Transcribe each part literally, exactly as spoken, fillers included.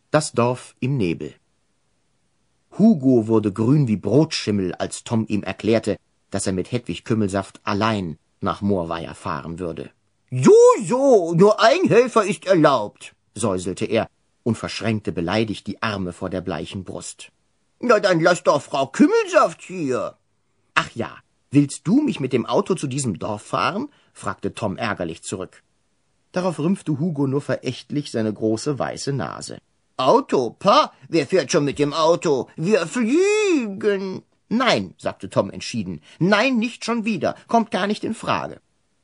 Das Dorf im Nebel. Hugo wurde grün wie Brotschimmel, als Tom ihm erklärte, dass er mit Hedwig Kümmelsaft allein nach Moorweier fahren würde. »So, so, nur ein Helfer ist erlaubt«, säuselte er und verschränkte beleidigt die Arme vor der bleichen Brust. »Na, dann lass doch Frau Kümmelsaft hier.« »Ach ja, willst du mich mit dem Auto zu diesem Dorf fahren?« fragte Tom ärgerlich zurück. Darauf rümpfte Hugo nur verächtlich seine große weiße Nase. »Auto, pa? Wer fährt schon mit dem Auto? Wir fliegen!« »Nein«, sagte Tom entschieden, »nein, nicht schon wieder, kommt gar nicht in Frage.«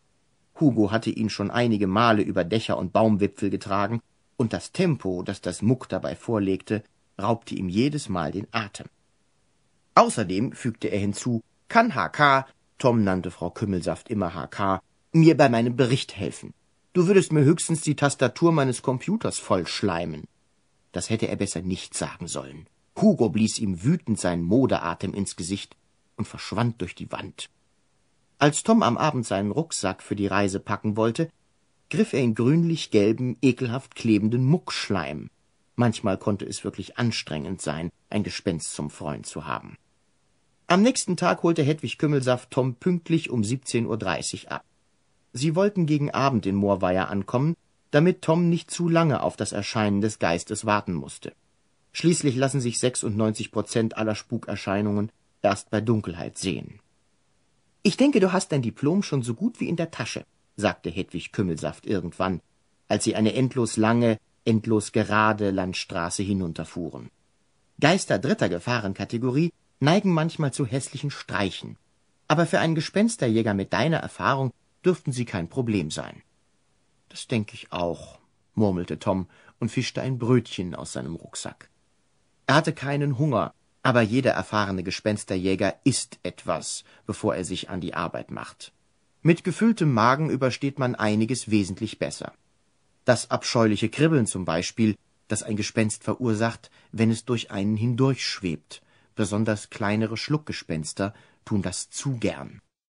Hugo hatte ihn schon einige Male über Dächer und Baumwipfel getragen, und das Tempo, das das Muck dabei vorlegte, raubte ihm jedes Mal den Atem. Außerdem, fügte er hinzu, kann H K, Tom nannte Frau Kümmelsaft immer H K, mir bei meinem Bericht helfen. Du würdest mir höchstens die Tastatur meines Computers vollschleimen. Das hätte er besser nicht sagen sollen. Hugo blies ihm wütend seinen Modeatem ins Gesicht und verschwand durch die Wand. Als Tom am Abend seinen Rucksack für die Reise packen wollte, griff er in grünlich-gelben, ekelhaft klebenden Muckschleim. Manchmal konnte es wirklich anstrengend sein, ein Gespenst zum Freund zu haben. Am nächsten Tag holte Hedwig Kümmelsaft Tom pünktlich um siebzehn Uhr dreißig ab. Sie wollten gegen Abend in Moorweier ankommen, damit Tom nicht zu lange auf das Erscheinen des Geistes warten musste. Schließlich lassen sich sechsundneunzig Prozent aller Spukerscheinungen erst bei Dunkelheit sehen. »Ich denke, du hast dein Diplom schon so gut wie in der Tasche«, sagte Hedwig Kümmelsaft irgendwann, als sie eine endlos lange, endlos gerade Landstraße hinunterfuhren. Geister dritter Gefahrenkategorie neigen manchmal zu hässlichen Streichen, aber für einen Gespensterjäger mit deiner Erfahrung dürften sie kein Problem sein. »Das denke ich auch«, murmelte Tom und fischte ein Brötchen aus seinem Rucksack. Er hatte keinen Hunger, aber jeder erfahrene Gespensterjäger isst etwas, bevor er sich an die Arbeit macht. Mit gefülltem Magen übersteht man einiges wesentlich besser. Das abscheuliche Kribbeln zum Beispiel, das ein Gespenst verursacht, wenn es durch einen hindurchschwebt. Besonders kleinere Schluckgespenster tun das zu gern.